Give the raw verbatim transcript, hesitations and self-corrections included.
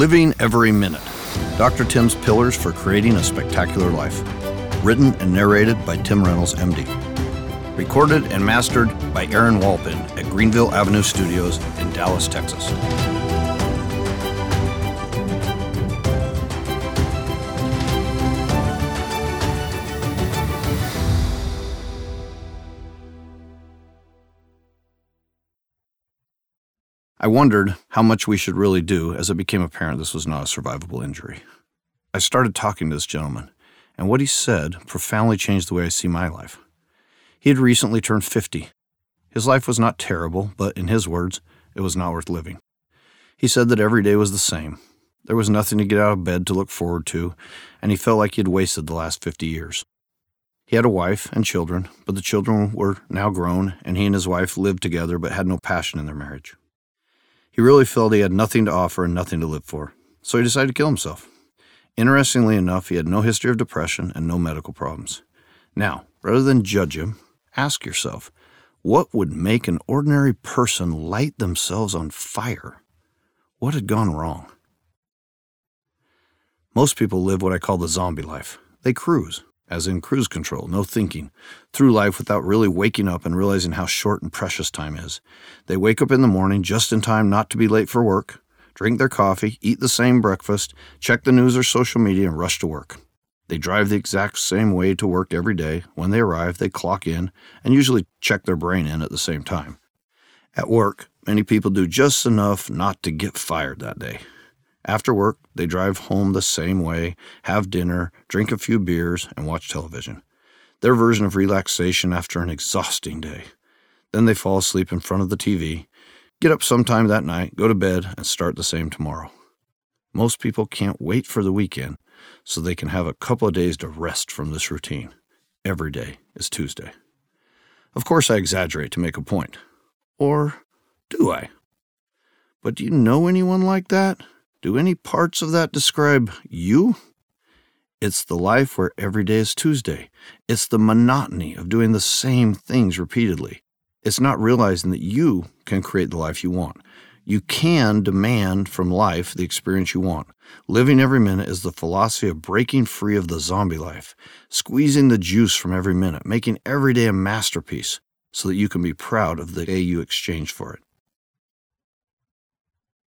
Living Every Minute, Doctor Tim's Pillars for Creating a Spectacular Life. Written and narrated by Tim Reynolds, M D. Recorded and mastered by Aaron Walpin at Greenville Avenue Studios in Dallas, Texas. I wondered how much we should really do as it became apparent this was not a survivable injury. I started talking to this gentleman, and what he said profoundly changed the way I see my life. He had recently turned fifty. His life was not terrible, but in his words, it was not worth living. He said that every day was the same. There was nothing to get out of bed to look forward to, and he felt like he had wasted the last fifty years. He had a wife and children, but the children were now grown, and he and his wife lived together but had no passion in their marriage. He really felt he had nothing to offer and nothing to live for, so he decided to kill himself. Interestingly enough, he had no history of depression and no medical problems. Now, rather than judge him, ask yourself, what would make an ordinary person light themselves on fire? What had gone wrong? Most people live what I call the zombie life. They cruise, as in cruise control, no thinking, through life without really waking up and realizing how short and precious time is. They wake up in the morning just in time not to be late for work, drink their coffee, eat the same breakfast, check the news or social media, and rush to work. They drive the exact same way to work every day. When they arrive, they clock in and usually check their brain in at the same time. At work, many people do just enough not to get fired that day. After work, they drive home the same way, have dinner, drink a few beers, and watch television. Their version of relaxation after an exhausting day. Then they fall asleep in front of the T V, get up sometime that night, go to bed, and start the same tomorrow. Most people can't wait for the weekend so they can have a couple of days to rest from this routine. Every day is Tuesday. Of course, I exaggerate to make a point. Or do I? But do you know anyone like that? Do any parts of that describe you? It's the life where every day is Tuesday. It's the monotony of doing the same things repeatedly. It's not realizing that you can create the life you want. You can demand from life the experience you want. Living every minute is the philosophy of breaking free of the zombie life, squeezing the juice from every minute, making every day a masterpiece so that you can be proud of the day you exchanged for it.